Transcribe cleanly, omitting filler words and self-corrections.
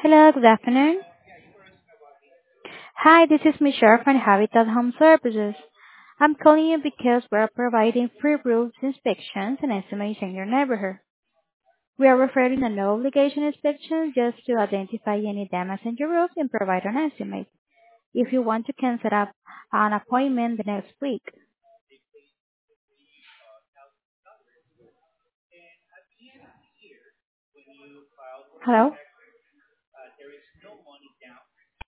Hello, good afternoon. Hi, this is Michelle from Habitat Home Services. I'm calling you because we're providing free roofs inspections and estimates in your neighborhood. We are referring a no obligation inspection just to identify any damage in your roof and provide an estimate. If you want to can set up an appointment the next week. Hello?